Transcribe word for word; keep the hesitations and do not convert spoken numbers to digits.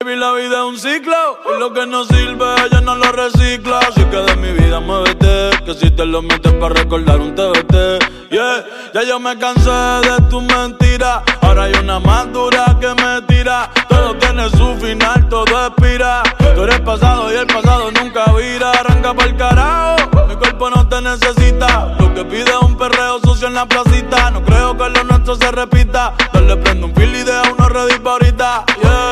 Baby, la vida es un ciclo y lo que no sirve ella no lo recicla. Así que de mi vida muévete, que si te lo metes para recordar un T B T. Yeah, ya yo me cansé de tus mentiras. Ahora hay una más dura que me tira. Todo tiene su final, todo expira. Tú eres pasado y el pasado nunca vira. Arranca pa'l carajo, mi cuerpo no te necesita. Lo que pide es un perreo sucio en la placita. No creo que lo nuestro se repita. Dale, prende un fil y deja uno ready pa' ahorita. Yeah.